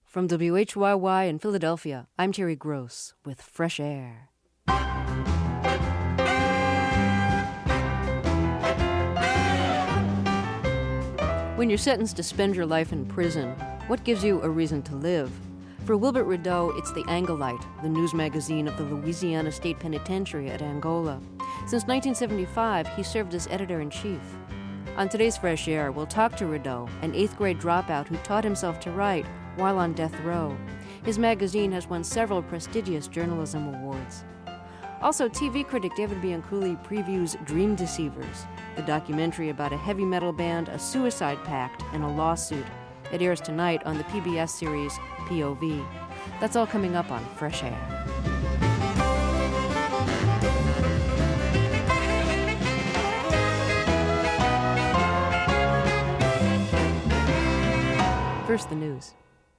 From WHYY in Philadelphia, I'm Terry Gross with Fresh Air. When you're sentenced to spend your life in prison, what gives you a reason to live? For Wilbert Rideau, it's the Angolite, the news magazine of the Louisiana State Penitentiary at Angola. Since 1975, he served as editor-in-chief. On today's Fresh Air, we'll talk to Rideau, an 8th grade dropout who taught himself to write while on death row. His magazine has won several prestigious journalism awards. Also, TV critic David Bianculli previews Dream Deceivers, the documentary about a heavy metal band, a suicide pact, and a lawsuit. It airs tonight on the PBS series POV. That's all coming up on Fresh Air. First, the news.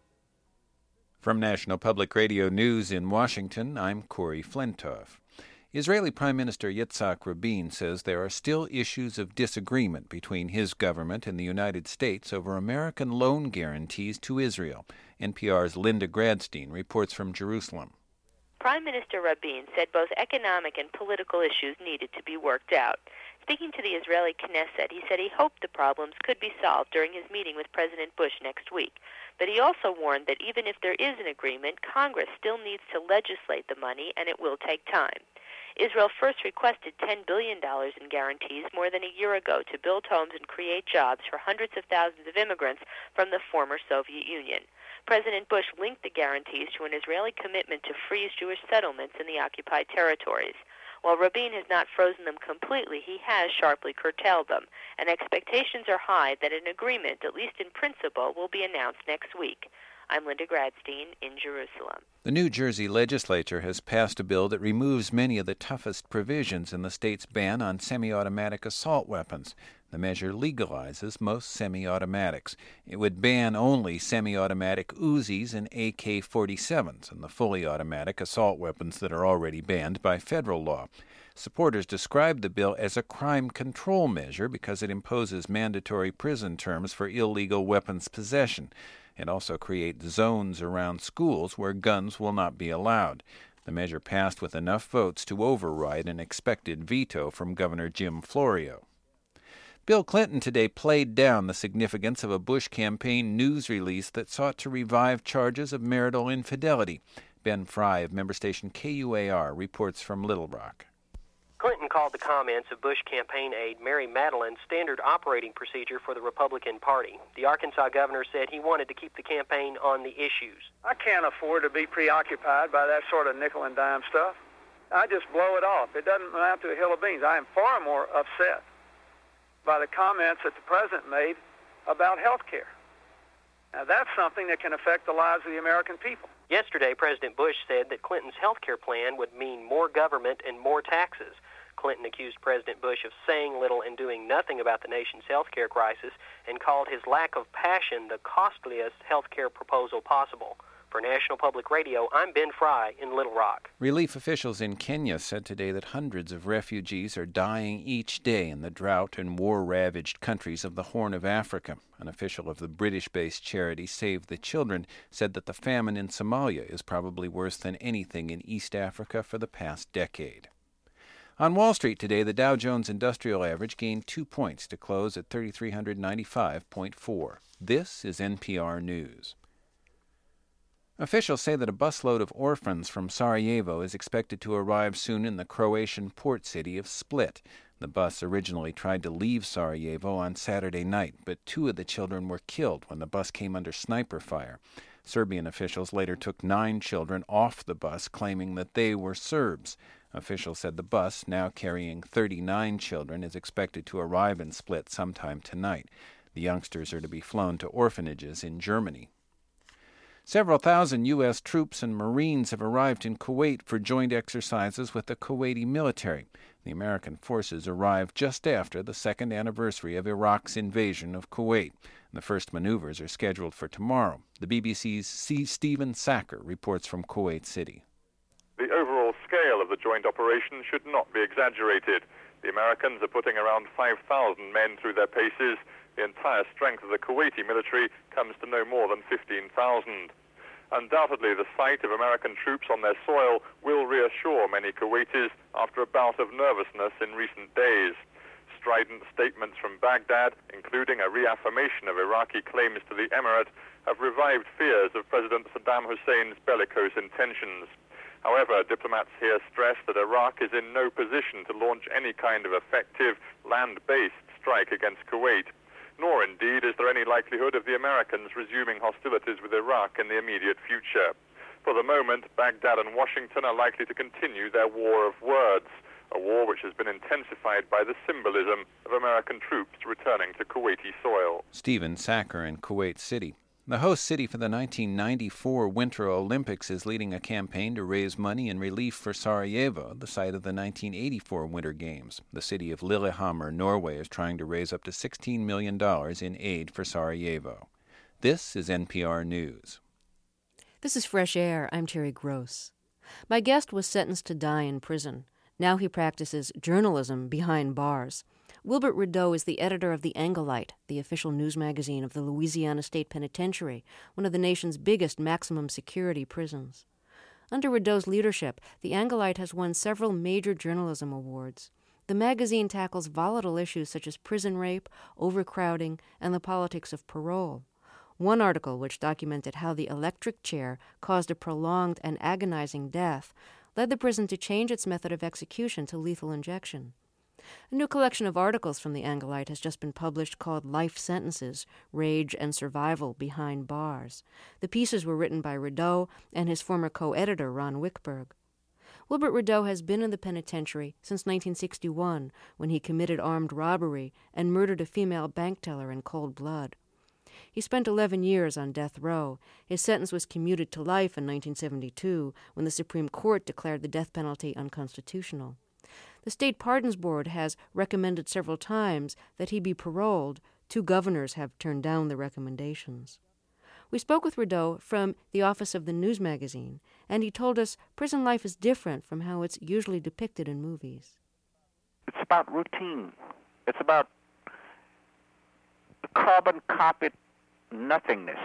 From National Public Radio News in Washington, I'm Corey Flintoff. Israeli Prime Minister Yitzhak Rabin says there are still issues of disagreement between his government and the United States over American loan guarantees to Israel. NPR's Linda Gradstein reports from Jerusalem. Prime Minister Rabin said both economic and political issues needed to be worked out. Speaking to the Israeli Knesset, he said he hoped the problems could be solved during his meeting with President Bush next week. But he also warned that even if there is an agreement, Congress still needs to legislate the money, and it will take time. Israel first requested $10 billion in guarantees more than a year ago to build homes and create jobs for hundreds of thousands of immigrants from the former Soviet Union. President Bush linked the guarantees to an Israeli commitment to freeze Jewish settlements in the occupied territories. While Rabin has not frozen them completely, he has sharply curtailed them, and expectations are high that an agreement, at least in principle, will be announced next week. I'm Linda Gradstein in Jerusalem. The New Jersey legislature has passed a bill that removes many of the toughest provisions in the state's ban on semi-automatic assault weapons. The measure legalizes most semi-automatics. It would ban only semi-automatic Uzis and AK-47s and the fully automatic assault weapons that are already banned by federal law. Supporters described the bill as a crime control measure because it imposes mandatory prison terms for illegal weapons possession. It also creates zones around schools where guns will not be allowed. The measure passed with enough votes to override an expected veto from Governor Jim Florio. Bill Clinton today played down the significance of a Bush campaign news release that sought to revive charges of marital infidelity. Ben Fry of member station KUAR reports from Little Rock. Clinton called the comments of Bush campaign aide Mary Matalin standard operating procedure for the Republican Party. The Arkansas governor said he wanted to keep the campaign on the issues. I can't afford to be preoccupied by that sort of nickel and dime stuff. I just blow it off. It doesn't amount to a hill of beans. I am far more upset by the comments that the president made about health care. Now, that's something that can affect the lives of the American people. Yesterday, President Bush said that Clinton's health care plan would mean more government and more taxes. Clinton accused President Bush of saying little and doing nothing about the nation's health care crisis and called his lack of passion the costliest health care proposal possible. For National Public Radio, I'm Ben Fry in Little Rock. Relief officials in Kenya said today that hundreds of refugees are dying each day in the drought and war-ravaged countries of the Horn of Africa. An official of the British-based charity Save the Children said that the famine in Somalia is probably worse than anything in East Africa for the past decade. On Wall Street today, the Dow Jones Industrial Average gained 2 points to close at 3,395.4. This is NPR News. Officials say that a busload of orphans from Sarajevo is expected to arrive soon in the Croatian port city of Split. The bus originally tried to leave Sarajevo on Saturday night, but 2 of the children were killed when the bus came under sniper fire. Serbian officials later took 9 children off the bus, claiming that they were Serbs. Officials said the bus, now carrying 39 children, is expected to arrive in Split sometime tonight. The youngsters are to be flown to orphanages in Germany. Several thousand U.S. troops and Marines have arrived in Kuwait for joint exercises with the Kuwaiti military. The American forces arrived just after the second anniversary of Iraq's invasion of Kuwait. The first maneuvers are scheduled for tomorrow. The BBC's Stephen Sacker reports from Kuwait City. The overall scale of the joint operation should not be exaggerated. The Americans are putting around 5,000 men through their paces. The entire strength of the Kuwaiti military comes to no more than 15,000. Undoubtedly, the sight of American troops on their soil will reassure many Kuwaitis after a bout of nervousness in recent days. Strident statements from Baghdad, including a reaffirmation of Iraqi claims to the emirate, have revived fears of President Saddam Hussein's bellicose intentions. However, diplomats here stress that Iraq is in no position to launch any kind of effective land-based strike against Kuwait, nor indeed is there any likelihood of the Americans resuming hostilities with Iraq in the immediate future. For the moment, Baghdad and Washington are likely to continue their war of words, a war which has been intensified by the symbolism of American troops returning to Kuwaiti soil. Stephen Sacker in Kuwait City. The host city for the 1994 Winter Olympics is leading a campaign to raise money in relief for Sarajevo, the site of the 1984 Winter Games. The city of Lillehammer, Norway, is trying to raise up to $16 million in aid for Sarajevo. This is NPR News. This is Fresh Air. I'm Terry Gross. My guest was sentenced to die in prison. Now he practices journalism behind bars. Wilbert Rideau is the editor of The Angolite, the official news magazine of the Louisiana State Penitentiary, one of the nation's biggest maximum security prisons. Under Rideau's leadership, The Angolite has won several major journalism awards. The magazine tackles volatile issues such as prison rape, overcrowding, and the politics of parole. One article, which documented how the electric chair caused a prolonged and agonizing death, led the prison to change its method of execution to lethal injection. A new collection of articles from The Angolite has just been published called Life Sentences, Rage and Survival Behind Bars. The pieces were written by Rideau and his former co-editor, Ron Wickberg. Wilbert Rideau has been in the penitentiary since 1961, when he committed armed robbery and murdered a female bank teller in cold blood. He spent 11 years on death row. His sentence was commuted to life in 1972, when the Supreme Court declared the death penalty unconstitutional. The State Pardons Board has recommended several times that he be paroled. 2 governors have turned down the recommendations. We spoke with Rideau from the office of the news magazine, and he told us prison life is different from how it's usually depicted in movies. It's about routine. It's about carbon-copied nothingness.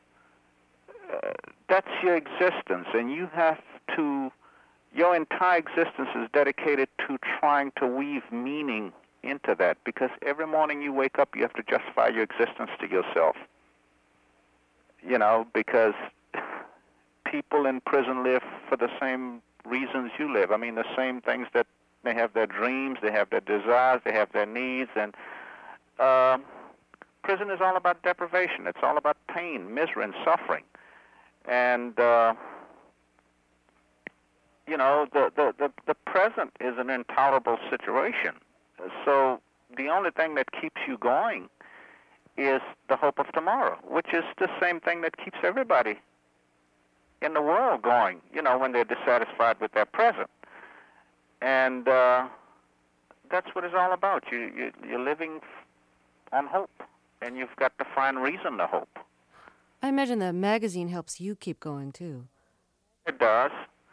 That's your existence, and you have to... Your entire existence is dedicated to trying to weave meaning into that, because every morning you wake up, you have to justify your existence to yourself. You know, because people in prison live for the same reasons you live. I mean, the same things that they have their dreams, they have their desires, they have their needs, and prison is all about deprivation. It's all about pain, misery, and suffering. And you know, the present is an intolerable situation. So the only thing that keeps you going is the hope of tomorrow, which is the same thing that keeps everybody in the world going, you know, when they're dissatisfied with their present. And that's what it's all about. You're living on hope, and you've got to find reason to hope. I imagine the magazine helps you keep going, too. It does.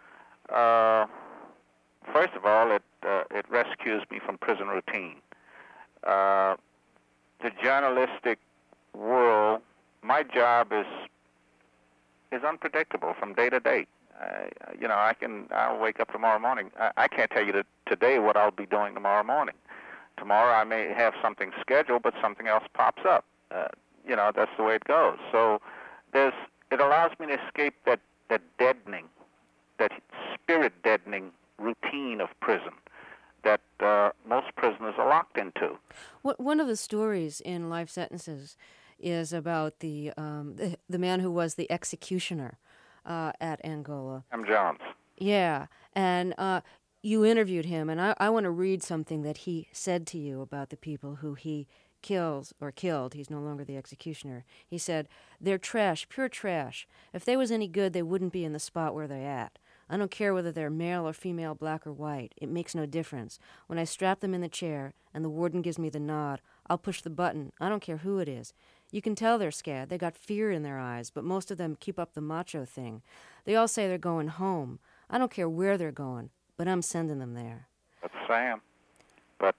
First of all, it rescues me from prison routine. The journalistic world, my job is unpredictable from day to day. You know, I'll wake up tomorrow morning. I can't tell you today what I'll be doing tomorrow morning. Tomorrow I may have something scheduled, but something else pops up. You know, that's the way it goes. So it allows me to escape that deadening, that spirit-deadening routine of prison that most prisoners are locked into. One of the stories in Life Sentences is about the man who was the executioner at Angola. I'm Johns. Yeah, and you interviewed him, and I want to read something that he said to you about the people who he killed. He's no longer the executioner. He said, "They're trash, pure trash. If they was any good, they wouldn't be in the spot where they're at. I don't care whether they're male or female, black or white. It makes no difference. When I strap them in the chair and the warden gives me the nod, I'll push the button. I don't care who it is. You can tell they're scared. They got fear in their eyes, but most of them keep up the macho thing. They all say they're going home. I don't care where they're going, but I'm sending them there." That's Sam. But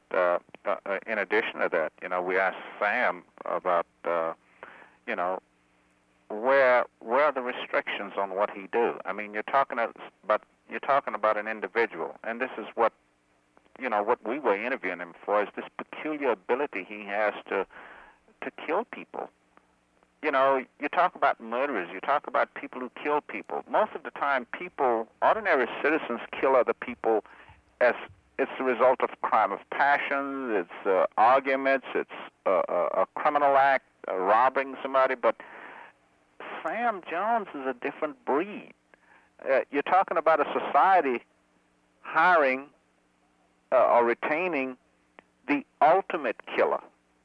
in addition to that, you know, we asked Sam about, you know, where are the restrictions on what he do? I mean, you're talking about an individual, and this is what we were interviewing him for, is this peculiar ability he has to kill people. You know, you talk about murderers, you talk about people who kill people. Most of the time, ordinary citizens kill other people as it's the result of crime of passion, it's arguments, it's a criminal act, robbing somebody. But Sam Jones is a different breed. You're talking about a society hiring or retaining the ultimate killer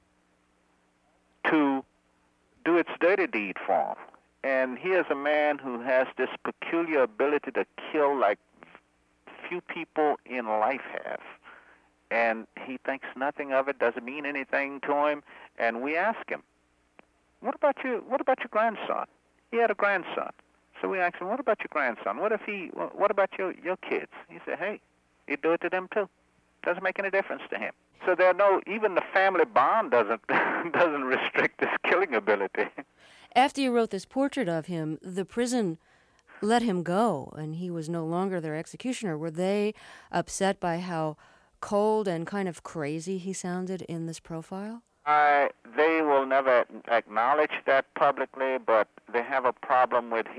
to do its dirty deed for him. And here's a man who has this peculiar ability to kill like few people in life have. And he thinks nothing of it, doesn't mean anything to him. And we ask him, what about your grandson? He had a grandson. So we asked him, what about your grandson? What about your kids? He said, hey, he'd do it to them too. Doesn't make any difference to him. So even the family bond doesn't restrict his killing ability. After you wrote this portrait of him, the prison let him go, and he was no longer their executioner. Were they upset by how cold and kind of crazy he sounded in this profile? They will never acknowledge that publicly, but they have a problem with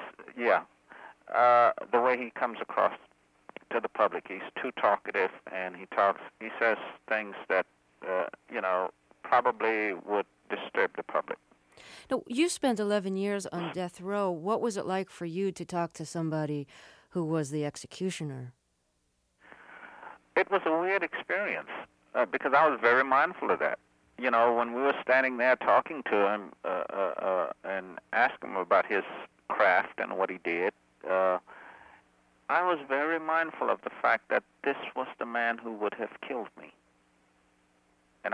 the way he comes across to the public. He's too talkative, and he says things that, probably would disturb the public. Now, you spent 11 years on death row. What was it like for you to talk to somebody who was the executioner? It was a weird experience because I was very mindful of that. You know, when we were standing there talking to him and asking him about his craft and what he did, I was very mindful of the fact that this was the man who would have killed me. And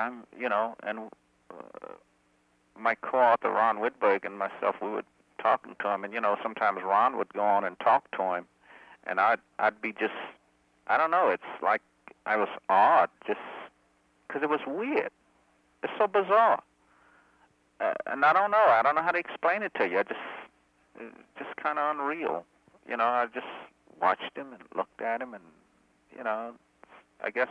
my co-author Ron Whitberg and myself, we were talking to him, and sometimes Ron would go on and talk to him, and I'd be just, I don't know, it's like I was awed, just because it was weird. It's so bizarre, and I don't know how to explain it to you. It's just kind of unreal. I just watched him and looked at him, and I guess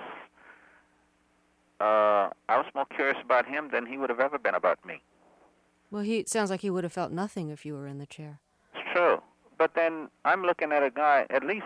I was more curious about him than he would have ever been about me. Well, it sounds like he would have felt nothing if you were in the chair. It's true. But then I'm looking at a guy, at least,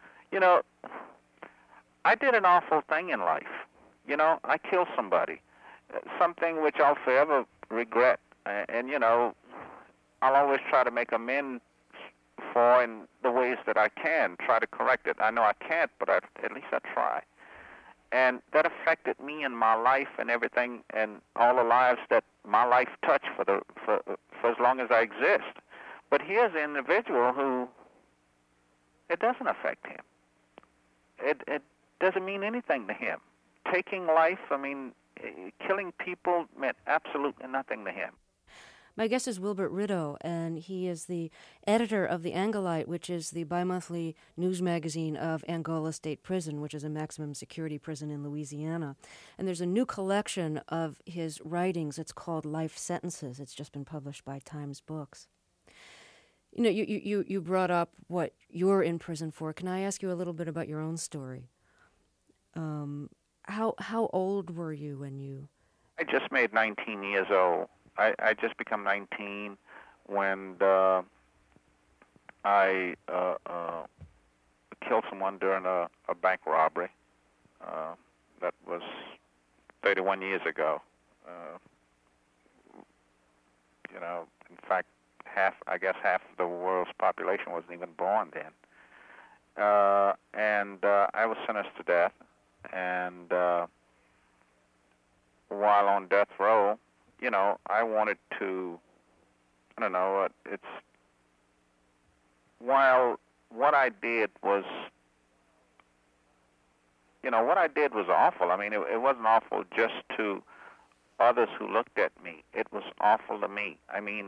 I did an awful thing in life. I killed somebody, something which I'll forever regret. And I'll always try to make amends for in the ways that I can, try to correct it. I know I can't, but at least I try. And that affected me and my life and everything, and all the lives that my life touched for as long as I exist. But here's an individual who it doesn't affect him. It doesn't mean anything to him. Taking life, killing people meant absolutely nothing to him. My guest is Wilbert Rideau, and he is the editor of The Angolite, which is the bi-monthly news magazine of Angola State Prison, which is a maximum security prison in Louisiana. And there's a new collection of his writings. It's called Life Sentences. It's just been published by Times Books. You brought up what you're in prison for. Can I ask you a little bit about your own story? How old were you when you... I just made 19 years old. I just become 19 when I killed someone during a bank robbery. That was 31 years ago. In fact, half of the world's population wasn't even born then. And I was sentenced to death. And while on death row, I wanted to, while what I did was, awful. It wasn't awful just to others who looked at me. It was awful to me.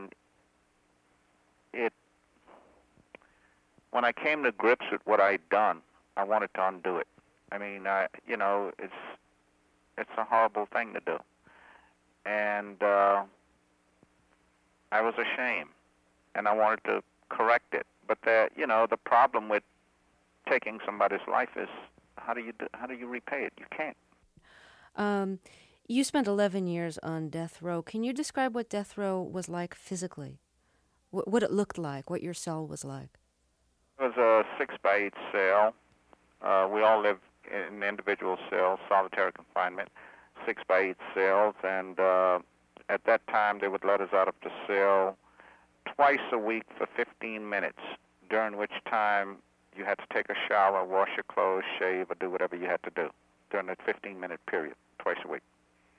When I came to grips with what I'd done, I wanted to undo it. It's a horrible thing to do. And I was ashamed. and I wanted to correct it. But the problem with taking somebody's life is how do you repay it? You can't. You spent 11 years on death row. Can you describe what death row was like physically? What it looked like, what your cell was like? It was a 6x8 cell. We all lived in individual cells, solitary confinement, 6x8 cells, and at that time they would let us out of the cell twice a week for 15 minutes, during which time you had to take a shower, wash your clothes, shave, or do whatever you had to do during that 15-minute period, twice a week.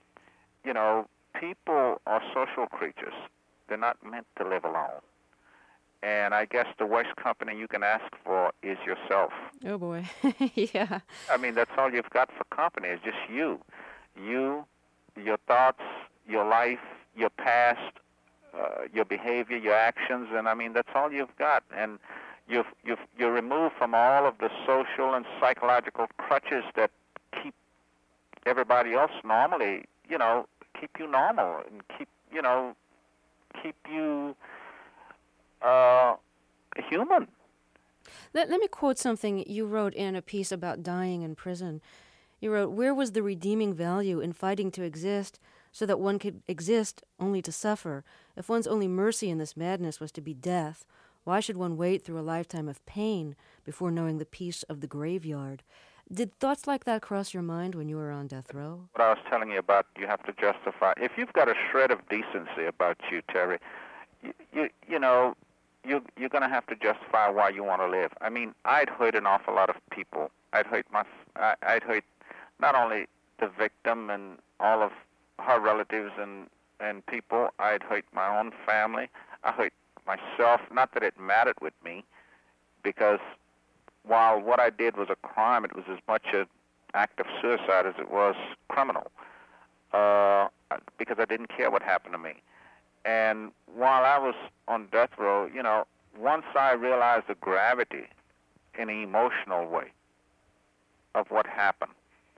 People are social creatures. They're not meant to live alone. And I guess the worst company you can ask for is yourself. Oh, boy. Yeah. I mean, that's all you've got for company is just you. You, your thoughts, your life, your past, your behavior, your actions, and I mean, that's all you've got. And you're removed from all of the social and psychological crutches that keep everybody else normally, keep you normal and keep you human. Let me quote something you wrote in a piece about dying in prison. You wrote, "Where was the redeeming value in fighting to exist so that one could exist only to suffer? If one's only mercy in this madness was to be death, why should one wait through a lifetime of pain before knowing the peace of the graveyard?" Did thoughts like that cross your mind when you were on death row? What I was telling you about, you have to justify. If you've got a shred of decency about you, Terry, you're going to have to justify why you want to live. I mean, I'd hurt an awful lot of people. I'd hurt not only the victim and all of her relatives and people. I'd hurt my own family. I hurt myself. Not that it mattered with me, because while what I did was a crime, it was as much an act of suicide as it was criminal, because I didn't care what happened to me. And while I was on death row, once I realized the gravity in an emotional way of what happened,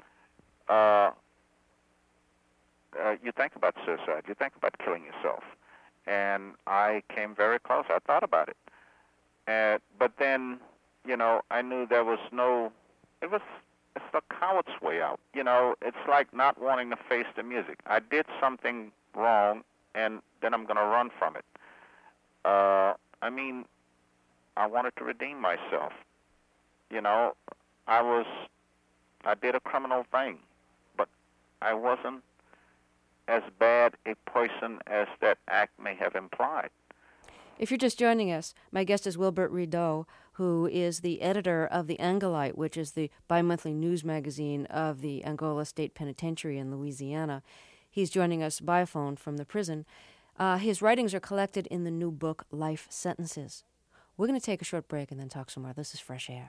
you think about suicide, you think about killing yourself. And I came very close. I thought about it. But then, I knew there was it's the coward's way out. It's like not wanting to face the music. I did something wrong, and then I'm going to run from it. I wanted to redeem myself. I did a criminal thing, but I wasn't as bad a person as that act may have implied. If you're just joining us, my guest is Wilbert Rideau, who is the editor of The Angolite, which is the bi-monthly news magazine of the Angola State Penitentiary in Louisiana. He's joining us by phone from the prison. His writings are collected in the new book, Life Sentences. We're going to take a short break and then talk some more. This is Fresh Air.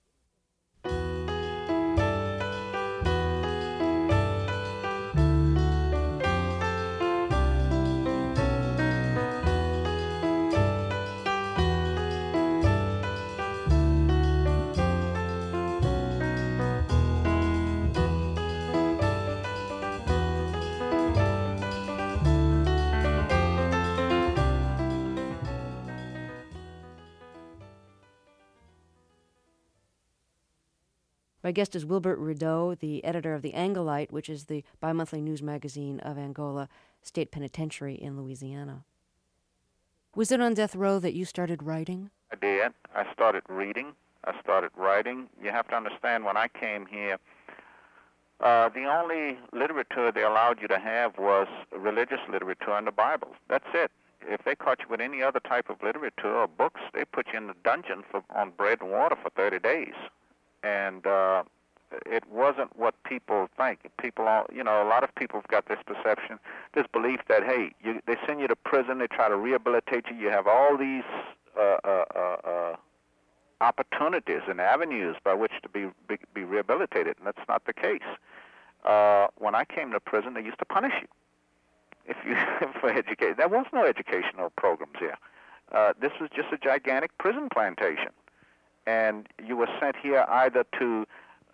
My guest is Wilbert Rideau, the editor of The Angolite, which is the bi-monthly news magazine of Angola State Penitentiary in Louisiana. Was it on death row that you started writing? I did. I started reading. I started writing. You have to understand, when I came here, the only literature they allowed you to have was religious literature and the Bible. That's it. If they caught you with any other type of literature or books, they put you in the dungeon on bread and water for 30 days. And it wasn't what people think. People, a lot of people have got this perception, this belief that, hey, they send you to prison, they try to rehabilitate you. You have all these opportunities and avenues by which to be rehabilitated, and that's not the case. When I came to prison, they used to punish you for education. There was no educational programs here. This was just a gigantic prison plantation. And you were sent here either to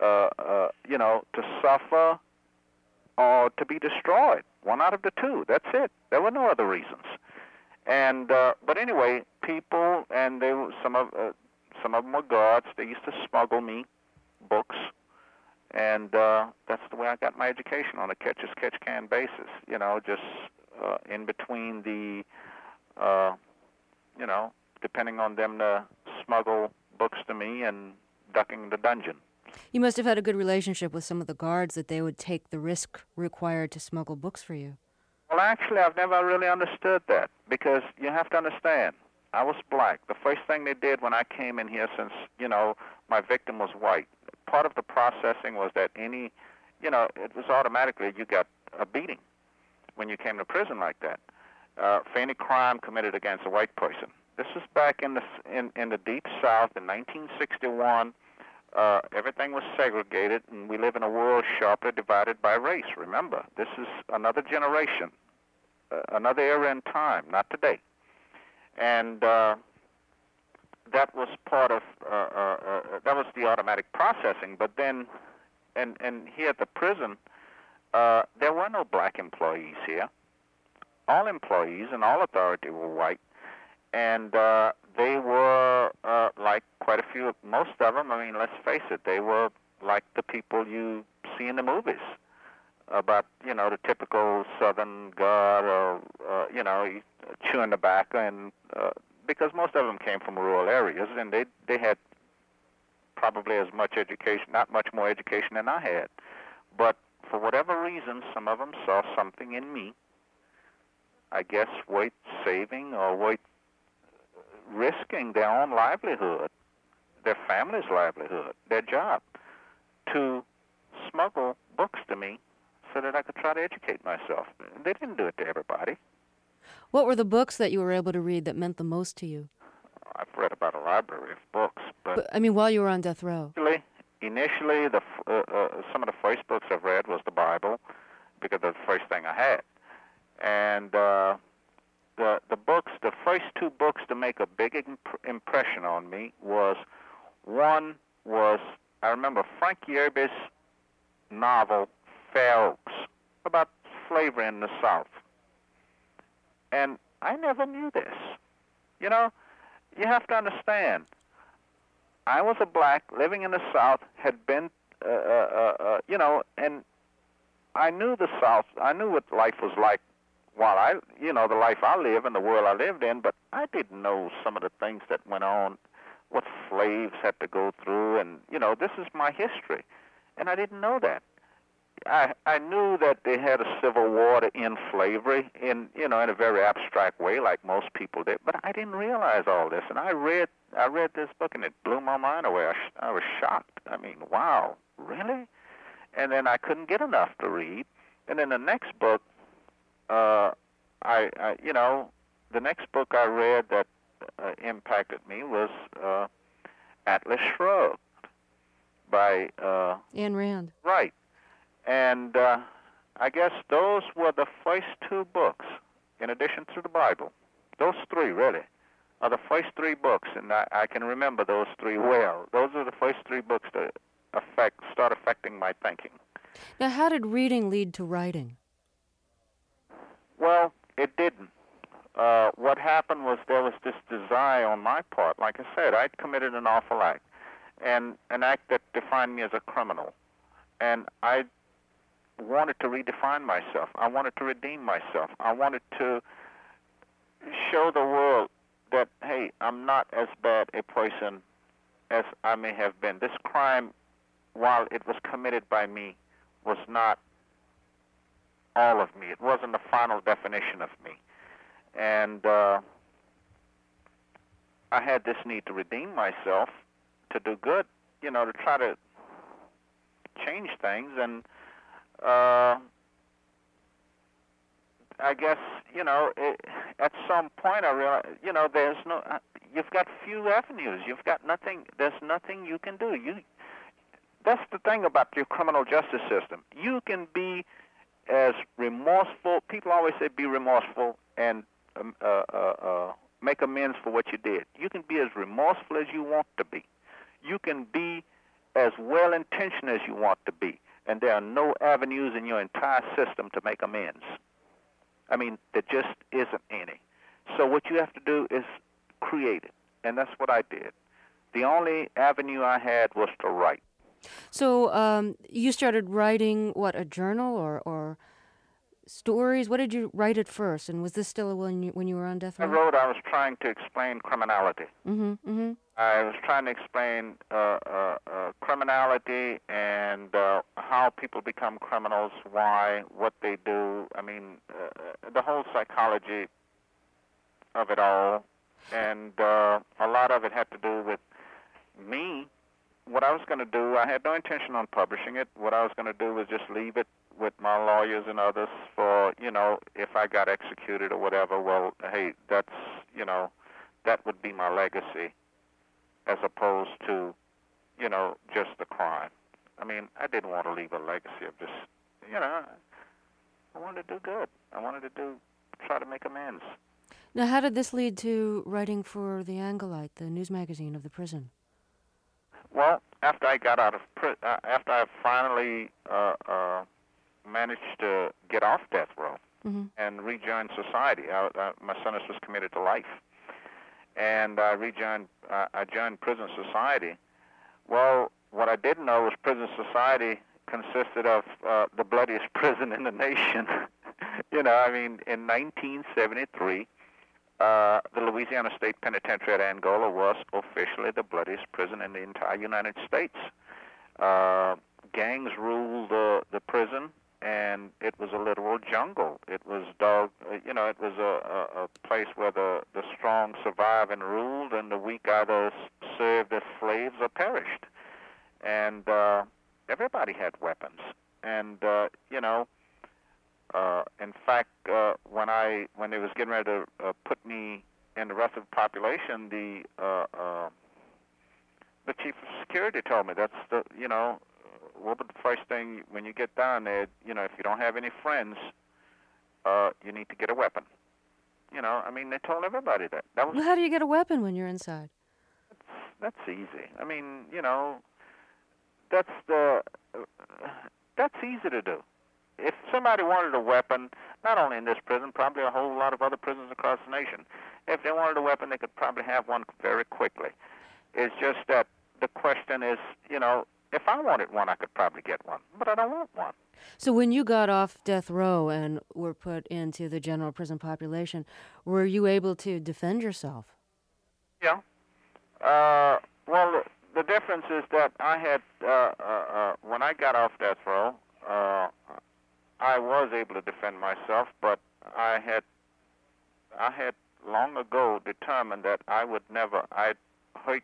suffer or to be destroyed. One out of the two. That's it. There were no other reasons. And but anyway, people, and some of them were guards. They used to smuggle me books, and that's the way I got my education, on a catch-as-catch-can basis. Just in between the, depending on them to smuggle books to me and ducking the dungeon. You must have had a good relationship with some of the guards, that they would take the risk required to smuggle books for you. Well, actually, I've never really understood that, because you have to understand, I was black. The first thing they did when I came in here, since, my victim was white, part of the processing was that it was automatically you got a beating when you came to prison like that, for any crime committed against a white person. This was back in the Deep South in 1961. Everything was segregated, and we live in a world sharply divided by race. Remember, this is another generation, another era in time, not today. And that was part of that was the automatic processing. But then, and here at the prison, there were no black employees here. All employees and all authority were white. And they were like quite a few, most of them, I mean, let's face it, they were like the people you see in the movies about, the typical Southern guard or, chewing tobacco, and because most of them came from rural areas, and they had probably as much education, not much more education than I had. But for whatever reason, some of them saw something in me, I guess, worth saving or worth risking their own livelihood, their family's livelihood, their job, to smuggle books to me so that I could try to educate myself. They didn't do it to everybody. What were the books that you were able to read that meant the most to you? I've read about a library of books, but I mean, while you were on death row. Initially, some of the first books I've read was the Bible, because that's the first thing I had. And the books, the first two books to make a big impression on me one was, I remember Frank Yerby's novel, Fair Oaks, about slavery in the South. And I never knew this. You have to understand, I was a black living in the South, had been, and I knew the South, I knew what life was like while the life I live and the world I lived in, but I didn't know some of the things that went on, what slaves had to go through, and, this is my history. And I didn't know that. I knew that they had a civil war to end slavery in a very abstract way, like most people did, but I didn't realize all this. And I read this book, and it blew my mind away. I was shocked. I mean, wow, really? And then I couldn't get enough to read. And then the next book, the next book I read that impacted me was Atlas Shrugged by Ayn Rand. Right. And I guess those were the first two books, in addition to the Bible. Those three, really, are the first three books, and I can remember those three well. Those are the first three books that start affecting my thinking. Now, how did reading lead to writing? Well, it didn't. What happened was there was this desire on my part. Like I said, I'd committed an awful act, and an act that defined me as a criminal. And I wanted to redefine myself. I wanted to redeem myself. I wanted to show the world that, hey, I'm not as bad a person as I may have been. This crime, while it was committed by me, was not all of me. It wasn't the final definition of me. And I had this need to redeem myself, to do good, to try to change things. And I guess, at some point I realized, there's no, you've got few avenues. You've got nothing, there's nothing you can do. That's the thing about your criminal justice system. You can be as remorseful, people always say be remorseful and make amends for what you did. You can be as remorseful as you want to be. You can be as well-intentioned as you want to be. And there are no avenues in your entire system to make amends. I mean, there just isn't any. So what you have to do is create it, and that's what I did. The only avenue I had was to write. So you started writing, what, a journal or stories? What did you write at first? And was this still when you were on death row? I was trying to explain criminality. Mm-hmm. I was trying to explain criminality and how people become criminals, why, what they do. I mean, the whole psychology of it all. And a lot of it had to do with me. What I was going to do, I had no intention on publishing it. What I was going to do was just leave it with my lawyers and others for, if I got executed or whatever, well, hey, that's, that would be my legacy as opposed to, just the crime. I mean, I didn't want to leave a legacy of just, I wanted to do good. I wanted to try to make amends. Now, how did this lead to writing for The Angolite, the news magazine of the prison? Well, after I got out of after I finally managed to get off death row and rejoin society, my sentence was commuted to life, and I joined prison society. Well, what I didn't know was prison society consisted of the bloodiest prison in the nation. In 1973. The Louisiana State Penitentiary at Angola was officially the bloodiest prison in the entire United States. Gangs ruled the prison, and it was a literal jungle. It was it was a place where the strong survived and ruled, and the weak either served as slaves or perished. And everybody had weapons. And in fact, when they was getting ready to put me in the rest of the population, the chief of security told me that's the what the first thing when you get down there, if you don't have any friends, you need to get a weapon. They told everybody that. Well, how do you get a weapon when you're inside? That's easy. That's easy to do. If somebody wanted a weapon, not only in this prison, probably a whole lot of other prisons across the nation, if they wanted a weapon, they could probably have one very quickly. It's just that the question is, if I wanted one, I could probably get one, but I don't want one. So when you got off death row and were put into the general prison population, were you able to defend yourself? Yeah. Well, the difference is that I had, when I got off death row, I was able to defend myself, but I had long ago determined that I'd hurt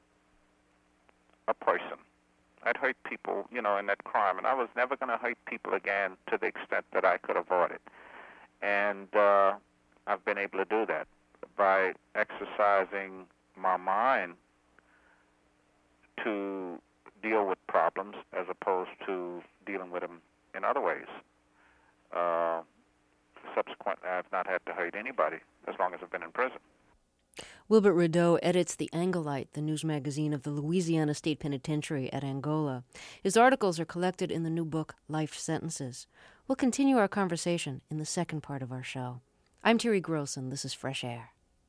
a person. I'd hurt people, in that crime, and I was never going to hurt people again to the extent that I could avoid it. And I've been able to do that by exercising my mind to deal with problems as opposed to dealing with them in other ways. Subsequently, I've not had to hurt anybody as long as I've been in prison. Wilbert Rideau edits The Angolite, the news magazine of the Louisiana State Penitentiary at Angola. His articles are collected in the new book, Life Sentences. We'll continue our conversation in the second part of our show. I'm Terry Grossen. This is Fresh Air.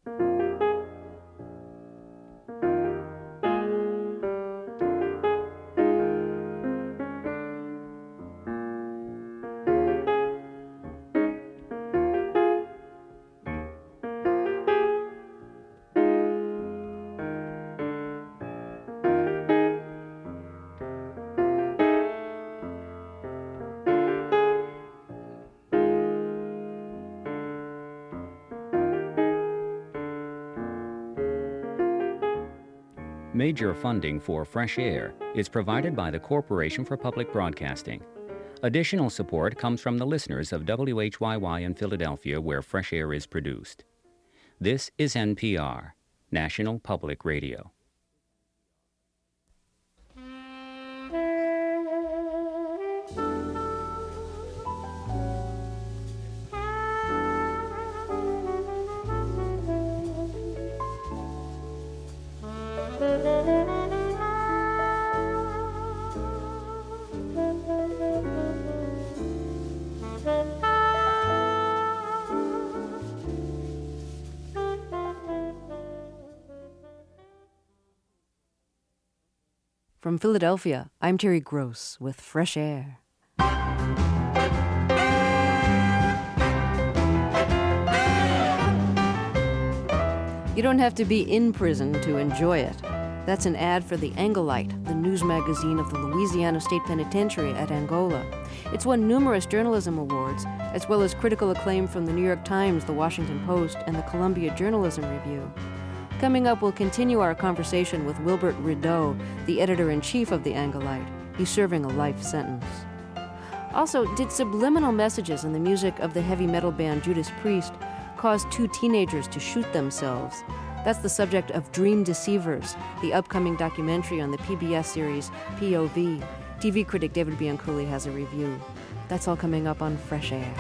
Major funding for Fresh Air is provided by the Corporation for Public Broadcasting. Additional support comes from the listeners of WHYY in Philadelphia, where Fresh Air is produced. This is NPR, National Public Radio. From Philadelphia, I'm Terry Gross with Fresh Air. You don't have to be in prison to enjoy it. That's an ad for the Angolite, the news magazine of the Louisiana State Penitentiary at Angola. It's won numerous journalism awards, as well as critical acclaim from the New York Times, the Washington Post, and the Columbia Journalism Review. Coming up, we'll continue our conversation with Wilbert Rideau, the editor-in-chief of the Angolite. He's serving a life sentence. Also, did subliminal messages in the music of the heavy metal band Judas Priest cause two teenagers to shoot themselves? That's the subject of Dream Deceivers, the upcoming documentary on the PBS series POV. TV critic David Bianculli has a review. That's all coming up on Fresh Air.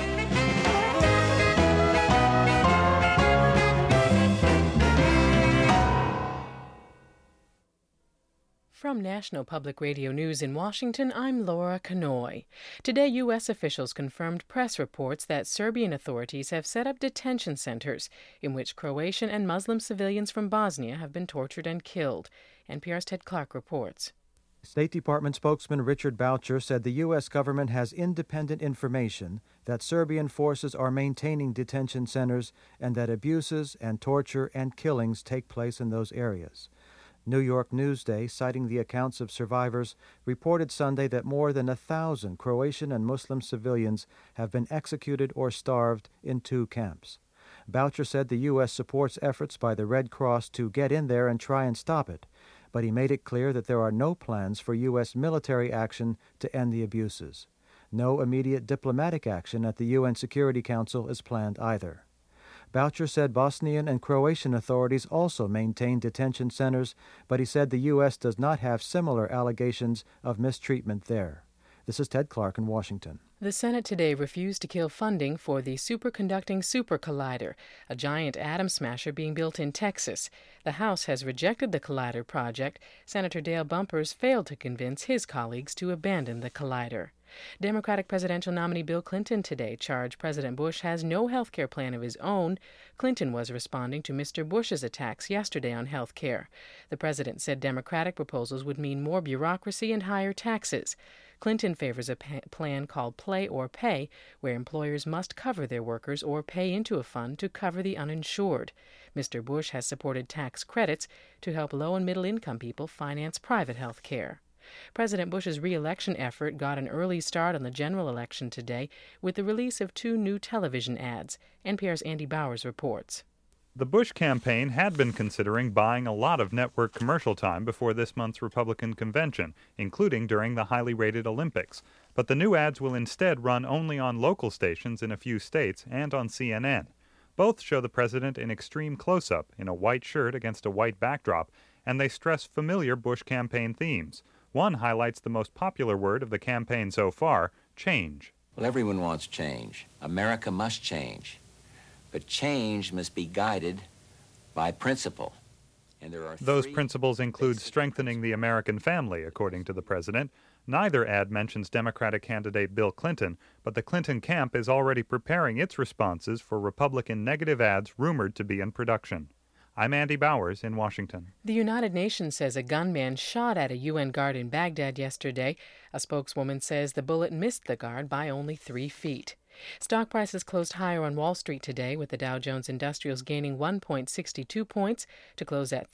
From National Public Radio News in Washington, I'm Laura Kanoy. Today, U.S. officials confirmed press reports that Serbian authorities have set up detention centers in which Croatian and Muslim civilians from Bosnia have been tortured and killed. NPR's Ted Clark reports. State Department spokesman Richard Boucher said the U.S. government has independent information that Serbian forces are maintaining detention centers and that abuses and torture and killings take place in those areas. New York Newsday, citing the accounts of survivors, reported Sunday that more than 1,000 Croatian and Muslim civilians have been executed or starved in 2 camps. Boucher said the U.S. supports efforts by the Red Cross to get in there and try and stop it, but he made it clear that there are no plans for U.S. military action to end the abuses. No immediate diplomatic action at the UN Security Council is planned either. Boucher said Bosnian and Croatian authorities also maintain detention centers, but he said the U.S. does not have similar allegations of mistreatment there. This is Ted Clark in Washington. The Senate today refused to kill funding for the superconducting Super Collider, a giant atom smasher being built in Texas. The House has rejected the Collider project. Senator Dale Bumpers failed to convince his colleagues to abandon the Collider. Democratic presidential nominee Bill Clinton today charged President Bush has no health care plan of his own. Clinton was responding to Mr. Bush's attacks yesterday on health care. The president said Democratic proposals would mean more bureaucracy and higher taxes. Clinton favors a plan called Play or Pay, where employers must cover their workers or pay into a fund to cover the uninsured. Mr. Bush has supported tax credits to help low- and middle-income people finance private health care. President Bush's re-election effort got an early start on the general election today with the release of 2 new television ads. NPR's Andy Bowers reports. The Bush campaign had been considering buying a lot of network commercial time before this month's Republican convention, including during the highly rated Olympics. But the new ads will instead run only on local stations in a few states and on CNN. Both show the president in extreme close-up in a white shirt against a white backdrop, and they stress familiar Bush campaign themes. One highlights the most popular word of the campaign so far, change. Well, everyone wants change. America must change. But change must be guided by principle. And there are Those principles include strengthening the American family, according to the president. Neither ad mentions Democratic candidate Bill Clinton, but the Clinton camp is already preparing its responses for Republican negative ads rumored to be in production. I'm Andy Bowers in Washington. The United Nations says a gunman shot at a UN guard in Baghdad yesterday. A spokeswoman says the bullet missed the guard by only 3 feet. Stock prices closed higher on Wall Street today, with the Dow Jones Industrials gaining 1.62 points to close at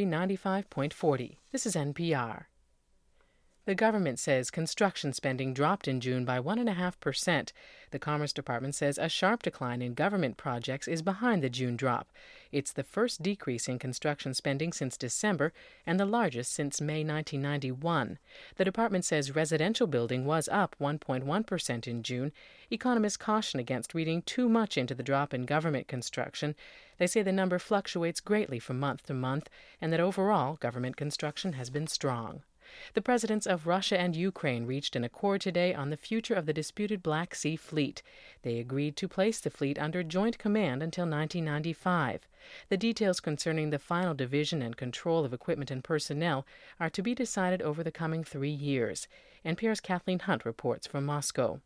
3395.40. This is NPR. The government says construction spending dropped in June by 1.5%. The Commerce Department says a sharp decline in government projects is behind the June drop. It's the first decrease in construction spending since December and the largest since May 1991. The department says residential building was up 1.1% in June. Economists caution against reading too much into the drop in government construction. They say the number fluctuates greatly from month to month and that overall government construction has been strong. The presidents of Russia and Ukraine reached an accord today on the future of the disputed Black Sea Fleet. They agreed to place the fleet under joint command until 1995. The details concerning the final division and control of equipment and personnel are to be decided over the coming 3 years. NPR's Kathleen Hunt reports from Moscow.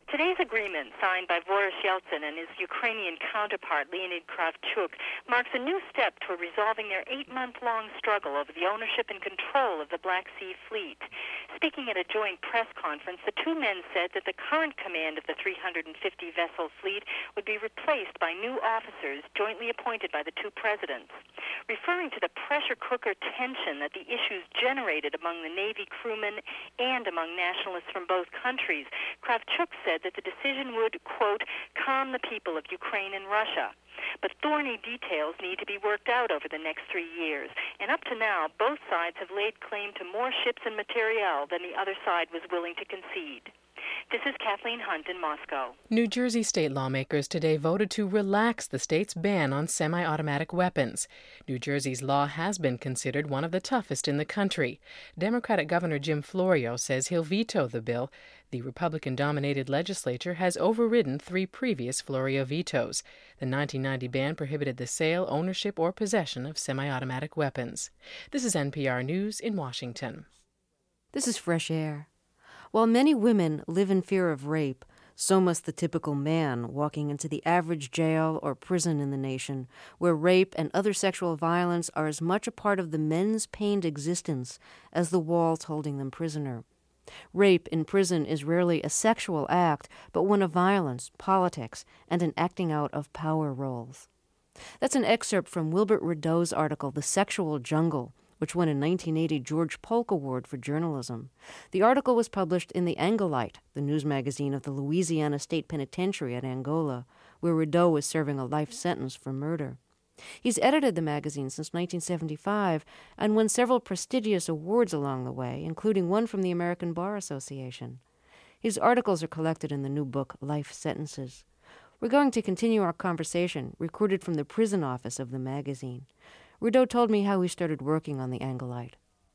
Today's agreement, signed by Boris Yeltsin and his Ukrainian counterpart, Leonid Kravchuk, marks a new step toward resolving their 8-month-long struggle over the ownership and control of the Black Sea Fleet. Speaking at a joint press conference, the two men said that the current command of the 350-vessel fleet would be replaced by new officers jointly appointed by the two presidents. Referring to the pressure cooker tension that the issues generated among the Navy crewmen and among nationalists from both countries, Kravchuk said that the decision would, quote, calm the people of Ukraine and Russia. But thorny details need to be worked out over the next 3 years. And up to now, both sides have laid claim to more ships and materiel than the other side was willing to concede. This is Kathleen Hunt in Moscow. New Jersey state lawmakers today voted to relax the state's ban on semi-automatic weapons. New Jersey's law has been considered one of the toughest in the country. Democratic Governor Jim Florio says he'll veto the bill. The Republican-dominated legislature has overridden 3 previous Florio vetoes. The 1990 ban prohibited the sale, ownership, or possession of semi-automatic weapons. This is NPR News in Washington. This is Fresh Air. While many women live in fear of rape, so must the typical man walking into the average jail or prison in the nation, where rape and other sexual violence are as much a part of the men's pained existence as the walls holding them prisoner. Rape in prison is rarely a sexual act, but one of violence, politics, and an acting out of power roles. That's an excerpt from Wilbert Rideau's article, The Sexual Jungle, which won a 1980 George Polk Award for Journalism. The article was published in The Angolite, the news magazine of the Louisiana State Penitentiary at Angola, where Rideau was serving a life sentence for murder. He's edited the magazine since 1975 and won several prestigious awards along the way, including one from the American Bar Association. His articles are collected in the new book, Life Sentences. We're going to continue our conversation, recorded from the prison office of the magazine. Rideau told me how he started working on The Angolite.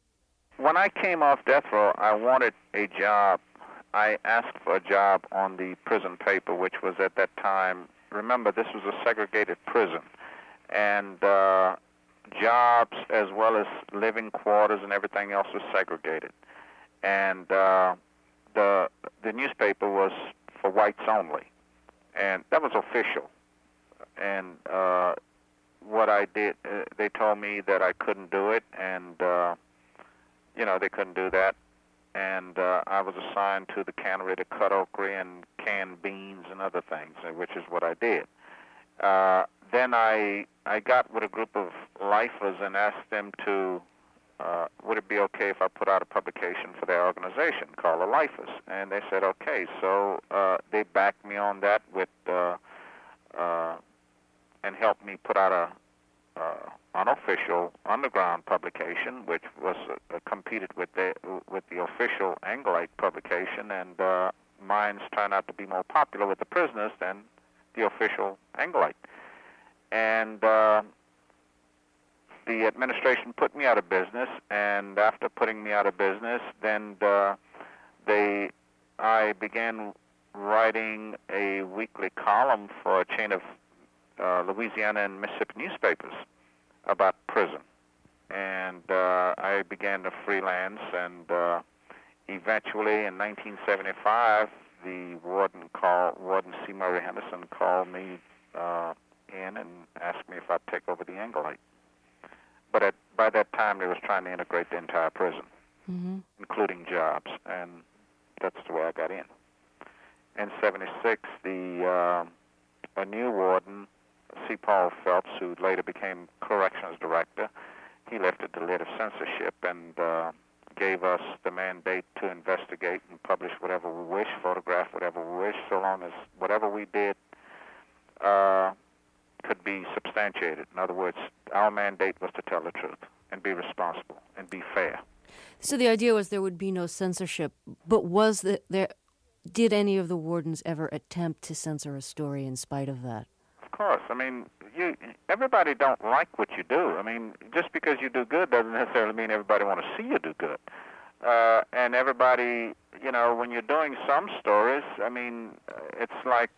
When I came off death row, I wanted a job. I asked for a job on the prison paper, which was at that time, remember, this was a segregated prison. And jobs as well as living quarters and everything else was segregated. And the newspaper was for whites only. And that was official. And what I did, they told me that I couldn't do it, and, they couldn't do that. And I was assigned to the cannery to cut okra and can beans and other things, which is what I did. Then I got with a group of lifers and asked them to, would it be okay if I put out a publication for their organization called the Lifers? And they said, okay. So they backed me on that with and helped me put out a unofficial underground publication, which was competed with the official Angolite publication, and mine turned out to be more popular with the prisoners than the official Angolite. And the administration put me out of business, and after putting me out of business, then I began writing a weekly column for a chain of Louisiana and Mississippi newspapers about prison. And I began to freelance, and eventually in 1975, the warden C. Murray Henderson called me in and asked me if I'd take over the Angolite. But by that time, they was trying to integrate the entire prison, including jobs, and that's the way I got in. In 76, a new warden, C. Paul Phelps, who later became corrections director, he lifted the lid of censorship and gave us the mandate to investigate and publish whatever we wish, photograph whatever we wish, so long as whatever we did could be substantiated. In other words, our mandate was to tell the truth and be responsible and be fair. So the idea was there would be no censorship, but did any of the wardens ever attempt to censor a story in spite of that? Of course. I mean, everybody don't like what you do. I mean, just because you do good doesn't necessarily mean everybody want to see you do good. And everybody, when you're doing some stories, I mean, it's like,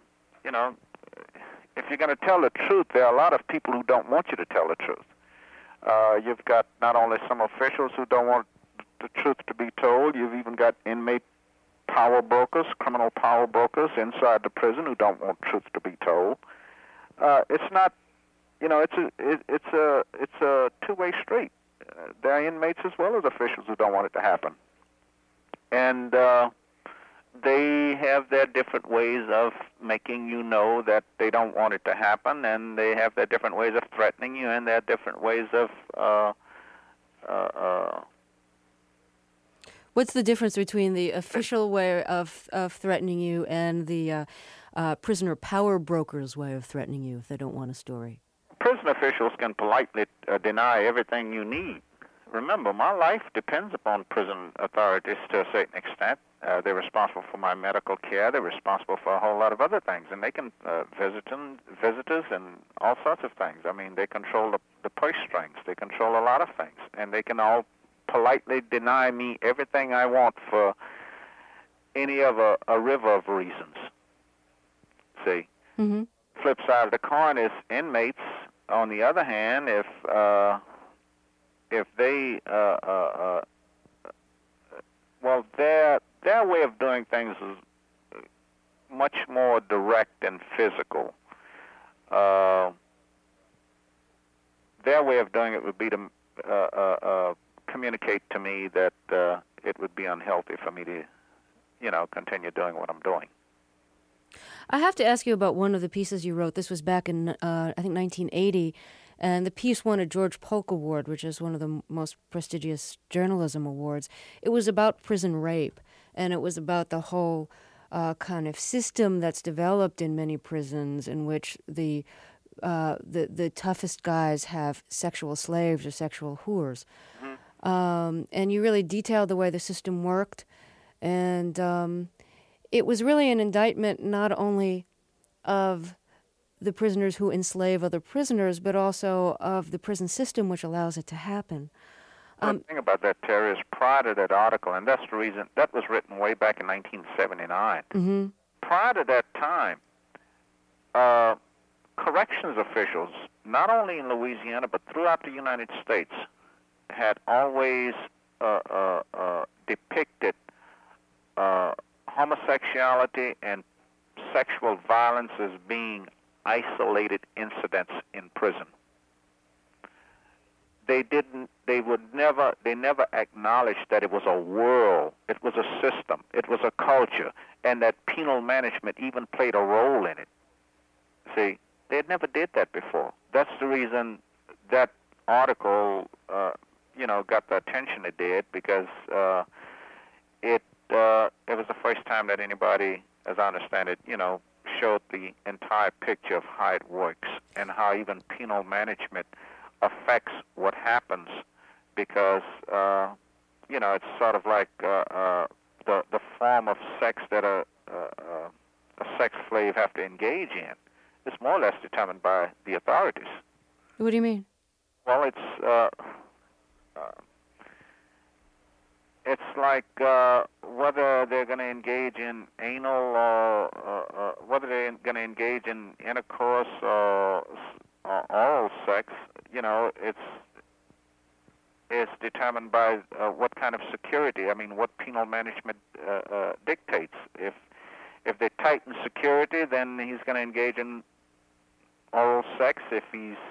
if you're going to tell the truth, there are a lot of people who don't want you to tell the truth. You've got not only some officials who don't want the truth to be told, you've even got inmate power brokers, criminal power brokers inside the prison who don't want truth to be told. It's not, it's a two-way street. There are inmates as well as officials who don't want it to happen, and they have their different ways of making you know that they don't want it to happen, and they have their different ways of threatening you, and their different ways of What's the difference between the official way of threatening you and the prisoner power broker's way of threatening you if they don't want a story? Prison officials can politely deny everything you need. Remember, my life depends upon prison authorities to a certain extent. They're responsible for my medical care. They're responsible for a whole lot of other things, and they can visitors and all sorts of things. I mean, they control the purse strings. They control a lot of things, and they can all politely deny me everything I want for any of a river of reasons. See? Mm-hmm. Flip side of the coin is inmates. On the other hand, if they well, their way of doing things is much more direct and physical. Their way of doing it would be to communicate to me that it would be unhealthy for me to, continue doing what I'm doing. I have to ask you about one of the pieces you wrote. This was back in, I think, 1980, and the piece won a George Polk Award, which is one of the most prestigious journalism awards. It was about prison rape, and it was about the whole kind of system that's developed in many prisons in which the toughest guys have sexual slaves or sexual whores. Mm-hmm. And you really detailed the way the system worked, and it was really an indictment not only of the prisoners who enslave other prisoners, but also of the prison system which allows it to happen. The thing about that, Terry, is prior to that article, and that's the reason, that was written way back in 1979. Mm-hmm. Prior to that time, corrections officials, not only in Louisiana, but throughout the United States, had always depicted homosexuality and sexual violence as being isolated incidents in prison. They never acknowledged that it was a world, it was a system, it was a culture, and that penal management even played a role in it. See, they never did that before. That's the reason that article, got the attention it did, because it was the first time that anybody, as I understand it, showed the entire picture of how it works and how even penal management affects what happens, because it's sort of like the form of sex that a sex slave have to engage in. It's more or less determined by the authorities. What do you mean? Well, it's like whether they're going to engage in anal or whether they're going to engage in intercourse or oral sex. It's determined by what kind of security. I mean, what penal management dictates. If they tighten security, then he's going to engage in oral sex. If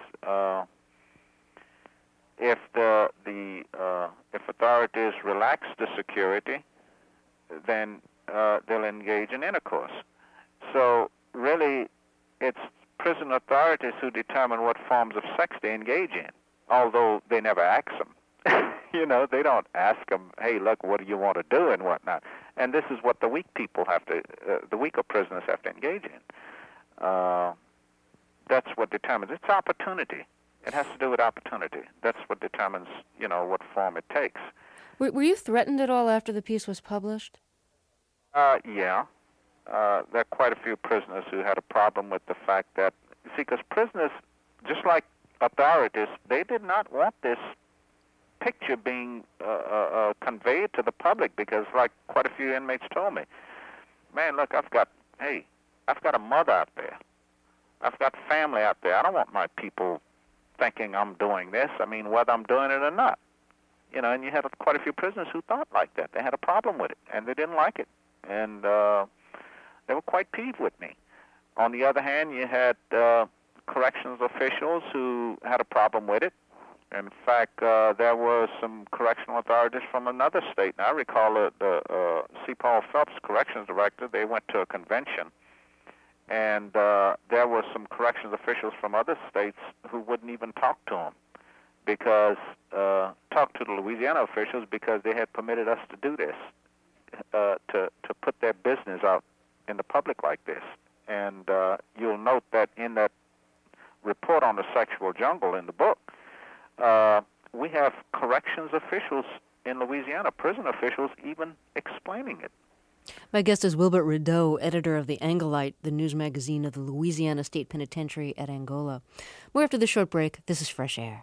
if authorities relax the security, then they'll engage in intercourse. So really, it's prison authorities who determine what forms of sex they engage in, although they never ask them. They don't ask them, hey, look, what do you want to do and whatnot. And this is what the weak people have to, the weaker prisoners have to engage in. That's what determines. It's opportunity. It has to do with opportunity. That's what determines, what form it takes. Were you threatened at all after the piece was published? Yeah. There are quite a few prisoners who had a problem with the fact that, because prisoners, just like authorities, they did not want this picture being conveyed to the public, because, like quite a few inmates told me, man, look, I've got a mother out there. I've got family out there. I don't want my people thinking I'm doing this. I mean, whether I'm doing it or not. And you had quite a few prisoners who thought like that. They had a problem with it, and they didn't like it. and they were quite peeved with me. On the other hand, you had corrections officials who had a problem with it. In fact, there were some correctional authorities from another state. And I recall the C. Paul Phelps corrections director. They went to a convention, and there were some corrections officials from other states who wouldn't even talk to him, talk to the Louisiana officials because they had permitted us to do this, to put their business out in the public like this. And you'll note that in that report on the sexual jungle in the book, we have corrections officials in Louisiana, prison officials, even explaining it. My guest is Wilbert Rideau, editor of The Angolite, the news magazine of the Louisiana State Penitentiary at Angola. More after this short break. This is Fresh Air.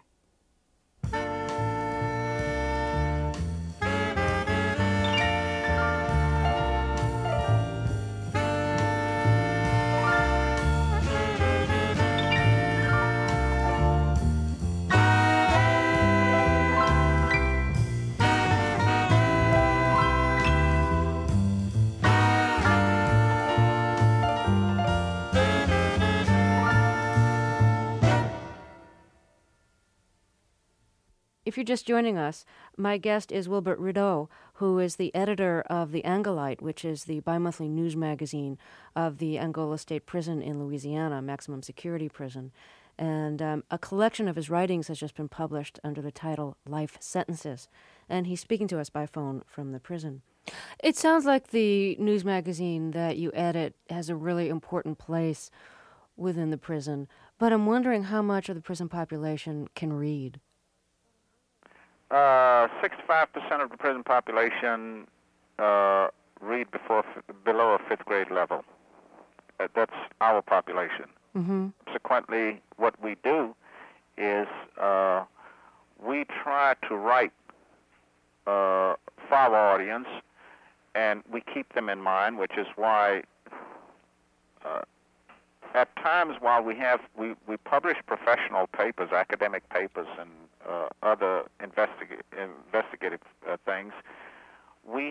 If you're just joining us, my guest is Wilbert Rideau, who is the editor of The Angolite, which is the bi-monthly news magazine of the Angola State Prison in Louisiana, maximum security prison. And a collection of his writings has just been published under the title Life Sentences. And he's speaking to us by phone from the prison. It sounds like the news magazine that you edit has a really important place within the prison, but I'm wondering how much of the prison population can read. 65% of the prison population read below a fifth grade level. That's our population. Mm-hmm. Consequently, what we do is we try to write for our audience, and we keep them in mind, which is why at times while we publish professional papers, academic papers, and other investigative things, we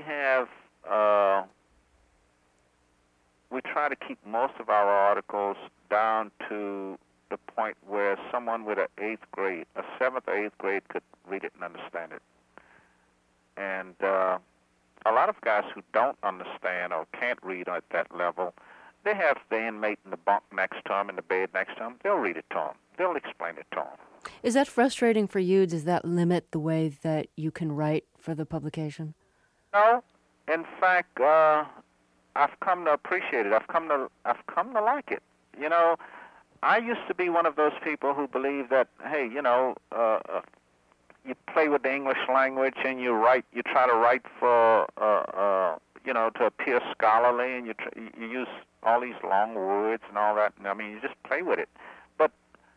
try to keep most of our articles down to the point where someone with a 7th or 8th grade could read it and understand it. And a lot of guys who don't understand or can't read at that level, they have the inmate in the bunk next to them, in the bed next to them. They'll read it to them. They'll explain it to them. Is that frustrating for you? Does that limit the way that you can write for the publication? No. In fact, I've come to appreciate it. I've come to like it. You know, I used to be one of those people who believed that, hey, you know, you play with the English language and you try to write for, to appear scholarly, and you use all these long words and all that. I mean, you just play with it. But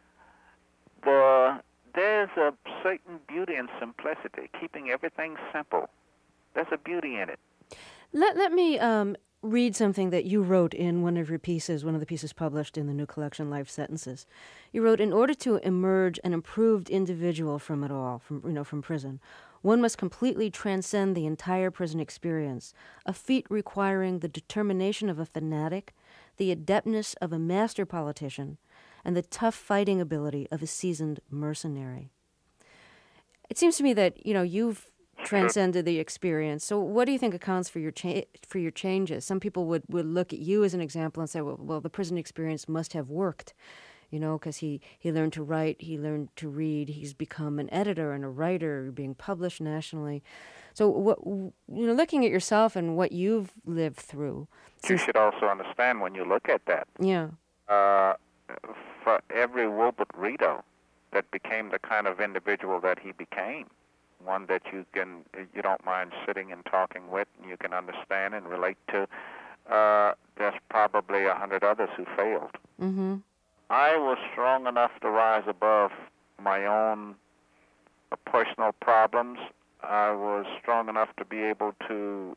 there's a certain beauty in simplicity, keeping everything simple. There's a beauty in it. Let me read something that you wrote in one of the pieces published in the new collection, Life Sentences. You wrote, in order to emerge an improved individual from it all, from prison, one must completely transcend the entire prison experience, a feat requiring the determination of a fanatic, the adeptness of a master politician, and the tough fighting ability of a seasoned mercenary. It seems to me that, you've transcended the experience. So what do you think accounts for your changes? Some people would look at you as an example and say, well, the prison experience must have worked, because he learned to write, he learned to read, he's become an editor and a writer, being published nationally. So, looking at yourself and what you've lived through. You should also understand when you look at that. Yeah. For every Wilbert Rideau that became the kind of individual that he became, one that you don't mind sitting and talking with, and you can understand and relate to, there's probably 100 others who failed. Mm-hmm. I was strong enough to rise above my own personal problems. I was strong enough to be able to,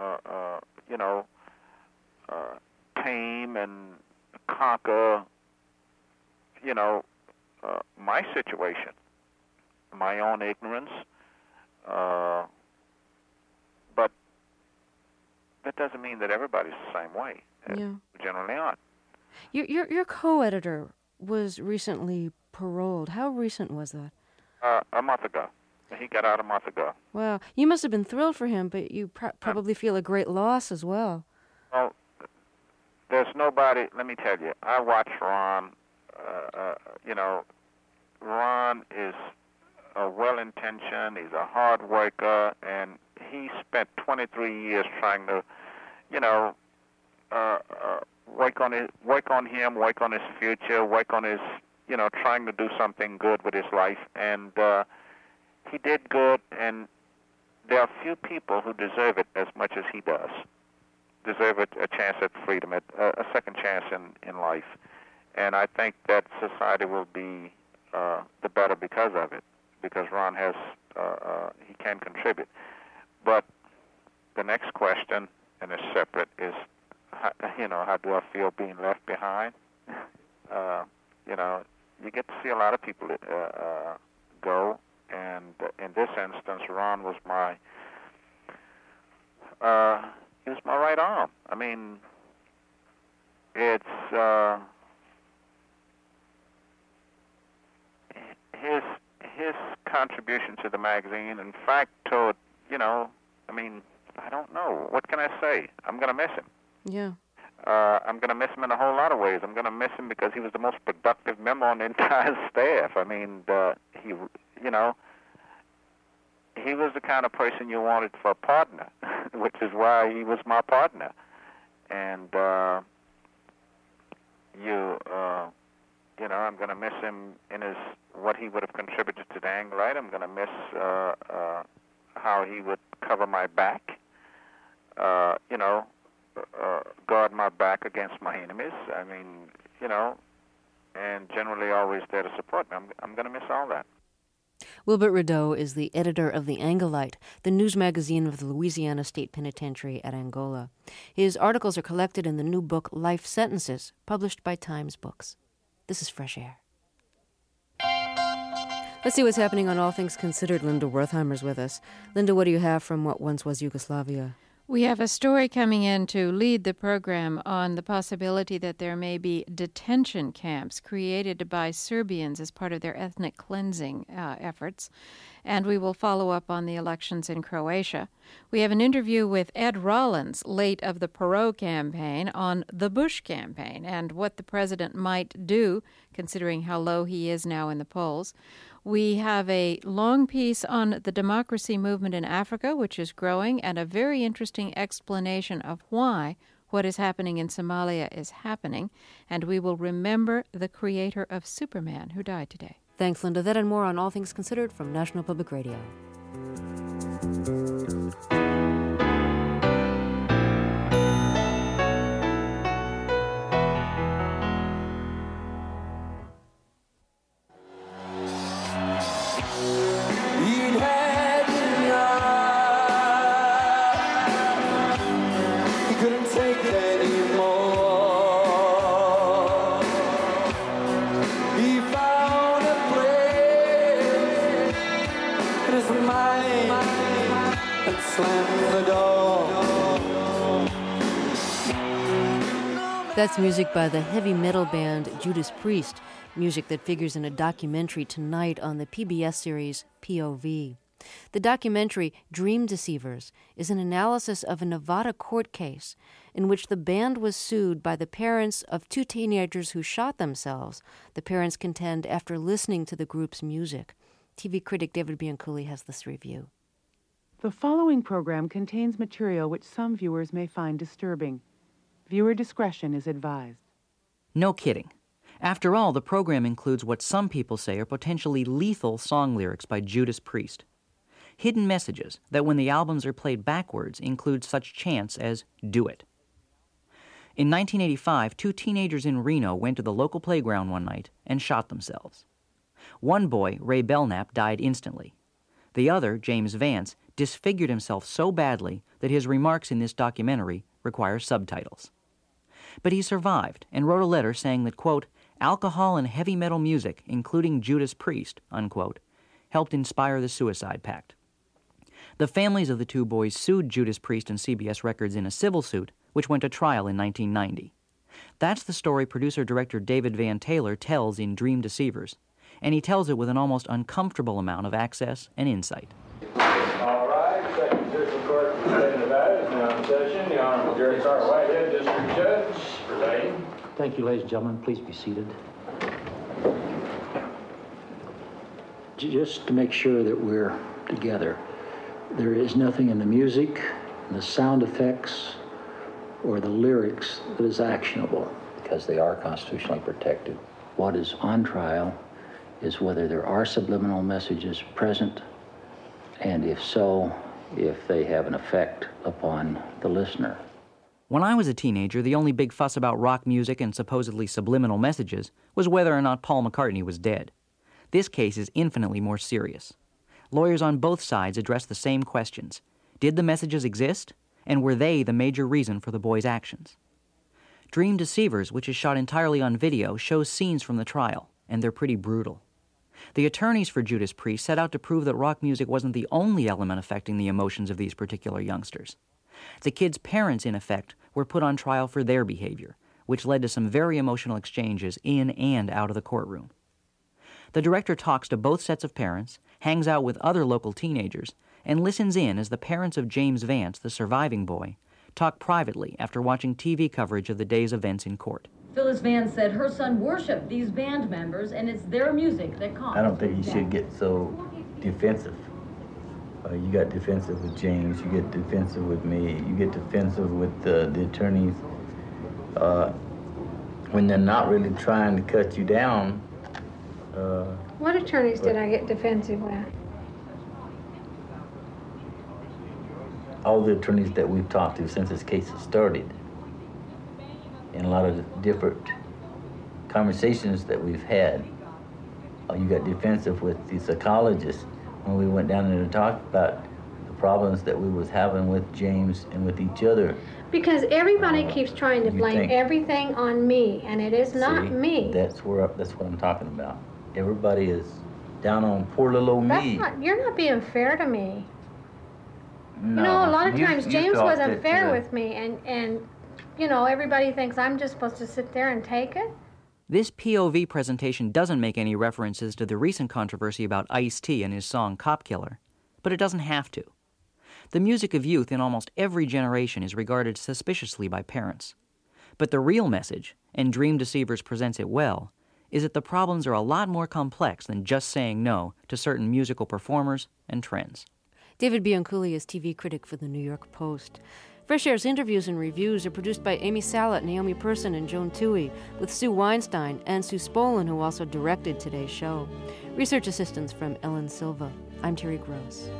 tame and conquer, my situation, my own ignorance. But that doesn't mean that everybody's the same way. Yeah. We generally aren't. Your co-editor was recently paroled. How recent was that? A month ago. He got out a month ago. Wow. You must have been thrilled for him, but you probably feel a great loss as well. Well, there's nobody, let me tell you, I watch Ron. Ron is a well-intentioned, he's a hard worker, and he spent 23 years trying to, work on him, work on his future, work on his, trying to do something good with his life. And he did good, and there are few people who deserve it as much as he does. Deserve a chance at freedom, a second chance in life. And I think that society will be the better because of it, because Ron has, he can contribute. But the next question, and it's separate, is, how do I feel being left behind? You get to see a lot of people go, and in this instance, Ron was my right arm. I mean, it's his contribution to the magazine. In fact, toward I don't know. What can I say? I'm going to miss him. Yeah. I'm going to miss him in a whole lot of ways. I'm going to miss him because he was the most productive member on the entire staff. I mean, he was the kind of person you wanted for a partner, which is why he was my partner. And I'm going to miss him in what he would have contributed to the Angolite. I'm going to miss how he would cover my back. Guard my back against my enemies. I mean, and generally always there to support me. I'm going to miss all that. Wilbert Rideau is the editor of The Angolite, the news magazine of the Louisiana State Penitentiary at Angola. His articles are collected in the new book Life Sentences, published by Times Books. This is Fresh Air. Let's see what's happening on All Things Considered. Linda Wertheimer's with us. Linda, what do you have from what once was Yugoslavia? We have a story coming in to lead the program on the possibility that there may be detention camps created by Serbians as part of their ethnic cleansing efforts. And we will follow up on the elections in Croatia. We have an interview with Ed Rollins, late of the Perot campaign, on the Bush campaign and what the president might do, considering how low he is now in the polls. We have a long piece on the democracy movement in Africa, which is growing, and a very interesting explanation of why what is happening in Somalia is happening. And we will remember the creator of Superman, who died today. Thanks, Linda. That and more on All Things Considered from National Public Radio. That's music by the heavy metal band Judas Priest, music that figures in a documentary tonight on the PBS series POV. The documentary Dream Deceivers is an analysis of a Nevada court case in which the band was sued by the parents of two teenagers who shot themselves. The parents contend after listening to the group's music. TV critic David Bianculli has this review. The following program contains material which some viewers may find disturbing. Viewer discretion is advised. No kidding. After all, the program includes what some people say are potentially lethal song lyrics by Judas Priest. Hidden messages that, when the albums are played backwards, include such chants as, "Do it." In 1985, two teenagers in Reno went to the local playground one night and shot themselves. One boy, Ray Belknap, died instantly. The other, James Vance, disfigured himself so badly that his remarks in this documentary require subtitles. But he survived and wrote a letter saying that, quote, alcohol and heavy metal music, including Judas Priest, unquote, helped inspire the Suicide Pact. The families of the two boys sued Judas Priest and CBS Records in a civil suit, which went to trial in 1990. That's the story producer-director David Van Taylor tells in Dream Deceivers, and he tells it with an almost uncomfortable amount of access and insight. All right, second judicial court for the state of Nevada is now in session. The Honorable Jerry R. Whitehead, District Judge, presiding. Thank you, ladies and gentlemen. Please be seated. Just to make sure that we're together, there is nothing in the music, the sound effects, or the lyrics that is actionable, because they are constitutionally protected. What is on trial is whether there are subliminal messages present, and if so, if they have an effect upon the listener. When I was a teenager, the only big fuss about rock music and supposedly subliminal messages was whether or not Paul McCartney was dead. This case is infinitely more serious. Lawyers on both sides address the same questions. Did the messages exist? And were they the major reason for the boys' actions? Dream Deceivers, which is shot entirely on video, shows scenes from the trial, and they're pretty brutal. The attorneys for Judas Priest set out to prove that rock music wasn't the only element affecting the emotions of these particular youngsters. The kids' parents, in effect, were put on trial for their behavior, which led to some very emotional exchanges in and out of the courtroom. The director talks to both sets of parents, hangs out with other local teenagers, and listens in as the parents of James Vance, the surviving boy, talk privately after watching TV coverage of the day's events in court. Phyllis Vance said her son worshiped these band members, and it's their music that counts. I don't think you should get so defensive. You got defensive with James, you get defensive with me, you get defensive with the attorneys. When they're not really trying to cut you down. What attorneys did I get defensive with? All the attorneys that we've talked to since this case has started, and a lot of different conversations that we've had. You got defensive with the psychologists when we went down there to talk about the problems that we was having with James and with each other. Because everybody keeps trying to blame everything on me, and it is not me. That's what I'm talking about. Everybody is down on poor little old me. You're not being fair to me. No, you know, a lot of times James wasn't fair with me, and you know, everybody thinks I'm just supposed to sit there and take it. This POV presentation doesn't make any references to the recent controversy about Ice-T and his song Cop Killer, but it doesn't have to. The music of youth in almost every generation is regarded suspiciously by parents. But the real message, and Dream Deceivers presents it well, is that the problems are a lot more complex than just saying no to certain musical performers and trends. David Bianculli is TV critic for the New York Post. Fresh Air's interviews and reviews are produced by Amy Salat, Naomi Persson, and Joan Toohey, with Sue Weinstein and Sue Spolin, who also directed today's show. Research assistance from Ellen Silva. I'm Terry Gross.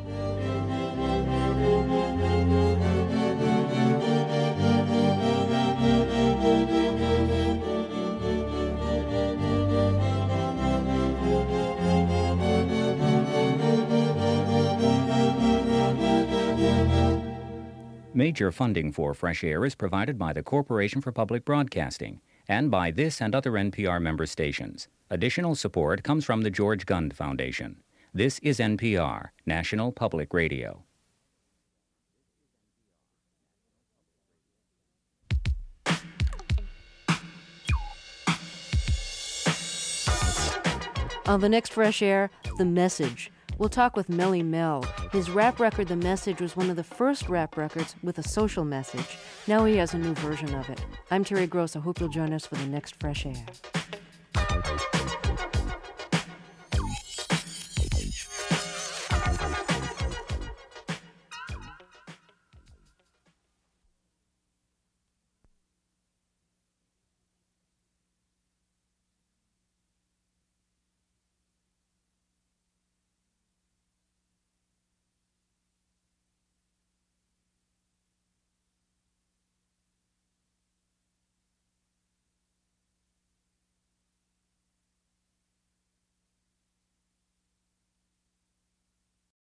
Major funding for Fresh Air is provided by the Corporation for Public Broadcasting and by this and other NPR member stations. Additional support comes from the George Gund Foundation. This is NPR, National Public Radio. On the next Fresh Air, The Message. We'll talk with Melly Mel. His rap record, The Message, was one of the first rap records with a social message. Now he has a new version of it. I'm Terry Gross. I hope you'll join us for the next Fresh Air.